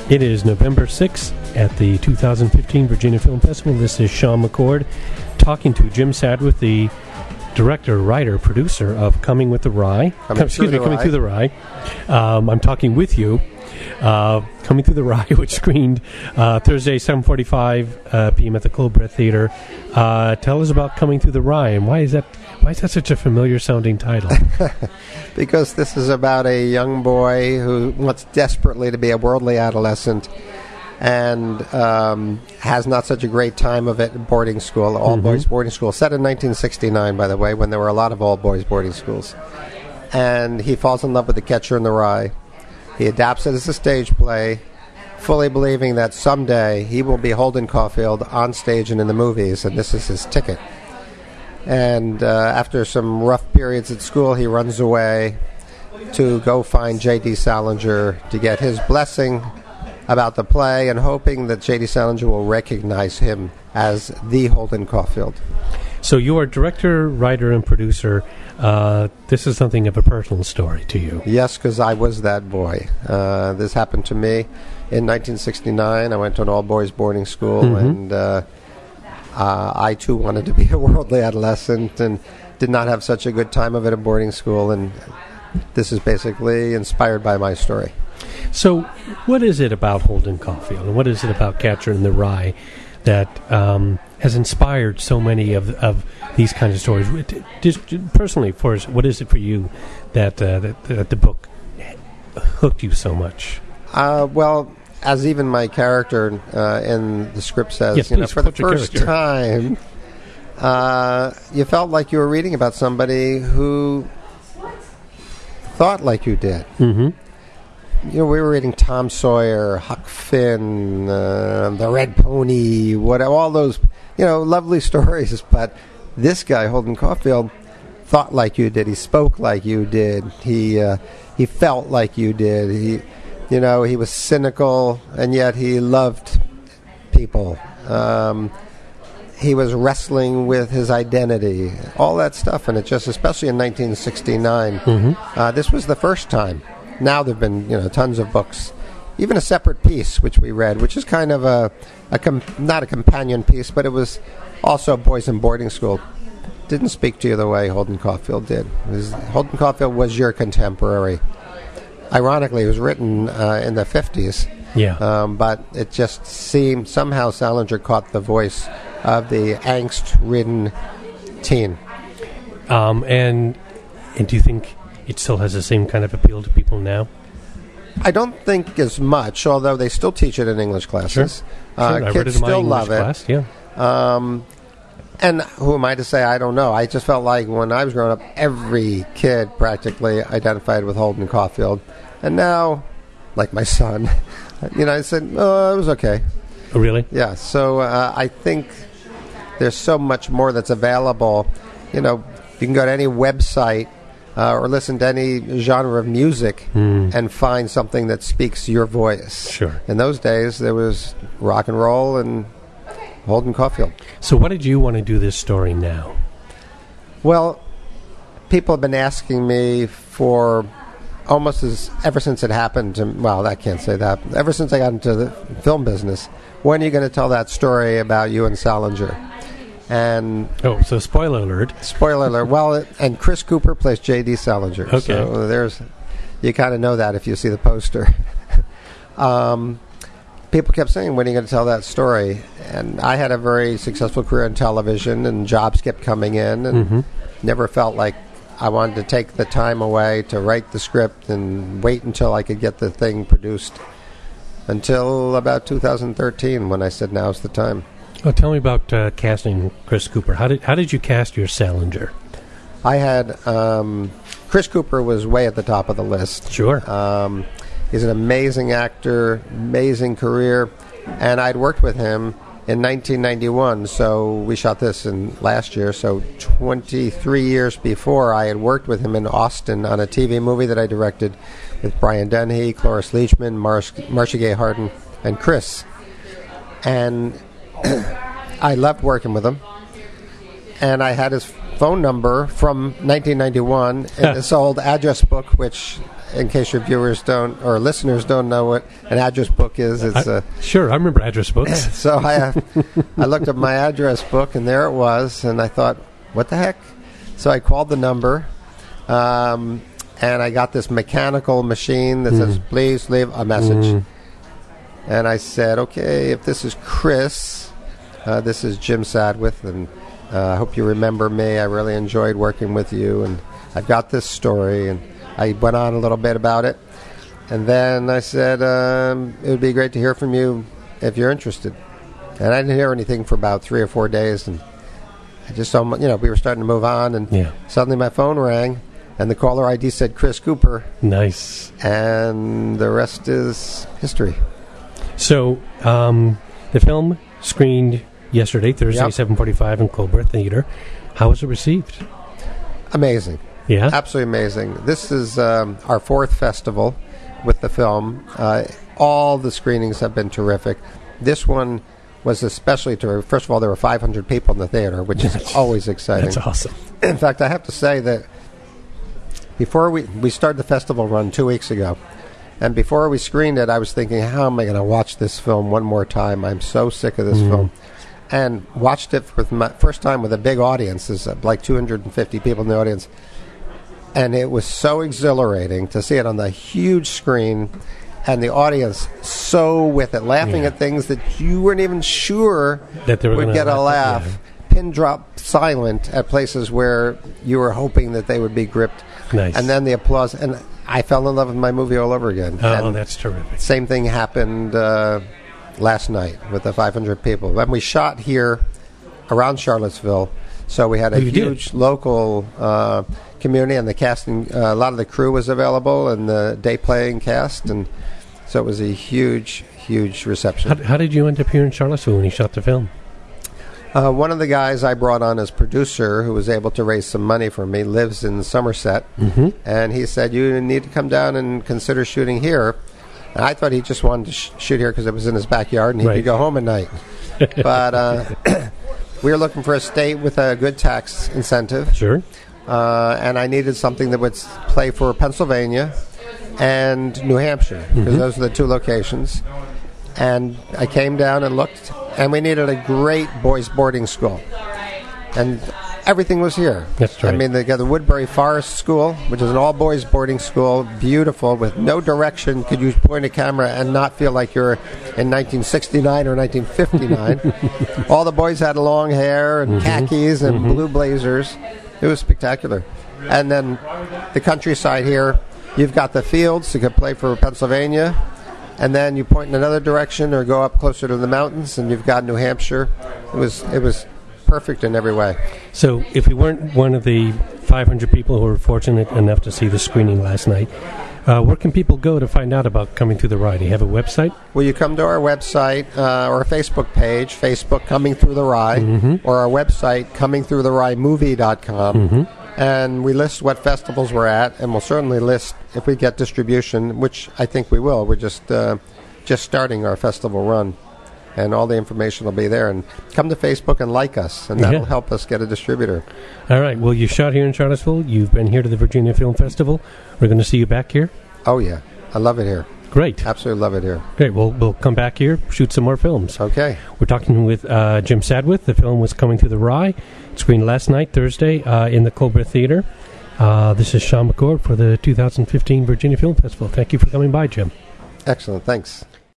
It is November 6th at the 2015 Virginia Film Festival. This is Sean McCord talking to Jim Sadwith, the director, writer, producer of Coming Through the Rye. I'm talking with you. Coming Through the Rye, which screened Thursday, 7:45 p.m. at the Colbert Theater. Tell us about Coming Through the Rye, and why is that such a familiar-sounding title? Because this is about a young boy who wants desperately to be a worldly adolescent and has not such a great time of it in boarding school, all-boys boarding school, set in 1969, by the way, when there were a lot of all-boys boarding schools. And he falls in love with The Catcher in the Rye. He adapts it as a stage play, fully believing that someday he will be Holden Caulfield on stage and in the movies, and this is his ticket. And after some rough periods at school, he runs away to go find J.D. Salinger to get his blessing about the play, and hoping that J.D. Salinger will recognize him as the Holden Caulfield. So you are director, writer, and producer. This is something of a personal story to you. Yes, because I was that boy. This happened to me in 1969. I went to an all-boys boarding school, and I, too, wanted to be a worldly adolescent and did not have such a good time of it at boarding school, and this is basically inspired by my story. So what is it about Holden Caulfield, and what is it about Catcher in the Rye that has inspired so many of these kinds of stories? Just personally, what is it for you that the book hooked you so much? Well, as even my character in the script says, yes, for the first time, you felt like you were reading about somebody who thought like you did. Mm-hmm. We were reading Tom Sawyer, Huck Finn, The Red Pony, all those, lovely stories. But this guy, Holden Caulfield, thought like you did. He spoke like you did. He felt like you did. He was cynical, and yet he loved people. He was wrestling with his identity, all that stuff. And it just, especially in 1969, this was the first time. Now there have been, tons of books, even a separate piece which we read, which is kind of not a companion piece, but it was also Boys in Boarding School. Didn't speak to you the way Holden Caulfield did. Holden Caulfield was your contemporary. Ironically, it was written in the 50s. Yeah. But it just seemed somehow Salinger caught the voice of the angst-ridden teen. And do you think it still has the same kind of appeal to people now? I don't think as much, although they still teach it in English classes. Sure. Kids still love it. Class, yeah. And who am I to say? I don't know. I just felt like when I was growing up, every kid practically identified with Holden Caulfield. And now, like my son, I said, oh, it was okay. Oh, really? Yeah. So I think there's so much more that's available. You can go to any website or listen to any genre of music and find something that speaks your voice. Sure. In those days, there was rock and roll and Holden Caulfield. So what did you want to do this story now? Well, people have been asking me for ever since it happened. I can't say that. Ever since I got into the film business, when are you going to tell that story about you and Salinger? And so spoiler alert. Spoiler alert. Well, and Chris Cooper plays J.D. Salinger. Okay. So you kind of know that if you see the poster. People kept saying, when are you going to tell that story? And I had a very successful career in television, and jobs kept coming in, and never felt like I wanted to take the time away to write the script and wait until I could get the thing produced. Until about 2013, when I said, now's the time. Oh, tell me about casting Chris Cooper. How did you cast your Salinger? I had Chris Cooper was way at the top of the list. Sure. He's an amazing actor, amazing career, and I'd worked with him in 1991. So we shot this in last year. So 23 years before, I had worked with him in Austin on a TV movie that I directed with Brian Dennehy, Cloris Leachman, Marcia Gay Harden, and Chris. And I loved working with him. And I had his phone number from 1991 in this old address book, which, in case your viewers don't or listeners don't know what an address book is, it's sure, I remember address books. So I looked up my address book, and there it was, and I thought, what the heck? So I called the number, and I got this mechanical machine that says, please leave a message. And I said, okay, if this is Chris, this is Jim Sadwith, and I hope you remember me. I really enjoyed working with you, and I've got this story. And I went on a little bit about it. And then I said, it would be great to hear from you if you're interested. And I didn't hear anything for about 3 or 4 days. And I just saw, we were starting to move on. And suddenly my phone rang, and the caller ID said Chris Cooper. Nice. And the rest is history. So the film screened yesterday, Thursday, 7:45 in Colbert Theater. How was it received? Amazing. Yeah? Absolutely amazing. This is our 4th festival with the film. All the screenings have been terrific. This one was especially terrific. First of all, there were 500 people in the theater, which is always exciting. That's awesome. In fact, I have to say that before we started the festival run 2 weeks ago, and before we screened it, I was thinking, how am I going to watch this film one more time? I'm so sick of this film. And watched it for my first time with a big audience. There's like 250 people in the audience. And it was so exhilarating to see it on the huge screen, and the audience so with it, laughing at things that you weren't even sure that they would get a laugh. Pin drop silent at places where you were hoping that they would be gripped. Nice. And then the applause. And I fell in love with my movie all over again. Oh, and that's terrific. Same thing happened last night with the 500 people. And we shot here around Charlottesville, so we had a huge local community, and the casting, a lot of the crew was available, and the day-playing cast, and so it was a huge, huge reception. How did you end up here in Charlottesville when you shot the film? One of the guys I brought on as producer, who was able to raise some money for me, lives in Somerset, and he said, you need to come down and consider shooting here. And I thought he just wanted to shoot here because it was in his backyard and he could go home at night. But we were looking for a state with a good tax incentive. Sure. And I needed something that would play for Pennsylvania and New Hampshire, because those are the 2 locations. And I came down and looked, and we needed a great boys' boarding school. And everything was here. That's right. I mean, they got the Woodbury Forest School, which is an all-boys boarding school, beautiful, with no direction. Could you point a camera and not feel like you're in 1969 or 1959? All the boys had long hair and khakis and blue blazers. It was spectacular. And then the countryside here, you've got the fields. You could play for Pennsylvania. And then you point in another direction or go up closer to the mountains, and you've got New Hampshire. It was perfect in every way. So if you weren't one of the 500 people who were fortunate enough to see the screening last night, where can people go to find out about Coming Through the Rye? Do you have a website? Well, you come to our website or a Facebook page, Facebook Coming Through the Rye, or our website, comingthroughthерyemovie.com. And we list what festivals we're at, and we'll certainly list if we get distribution, which I think we will. We're just starting our festival run, and all the information will be there. And come to Facebook and like us, and that'll help us get a distributor. All right. Well, you shot here in Charlottesville. You've been here to the Virginia Film Festival. We're going to see you back here. Oh, yeah. I love it here. Great. Absolutely love it here. Great. Well, we'll come back here, shoot some more films. Okay. We're talking with Jim Sadwith. The film was Coming Through the Rye. It screened last night, Thursday, in the Colbert Theater. This is Sean McCord for the 2015 Virginia Film Festival. Thank you for coming by, Jim. Excellent. Thanks.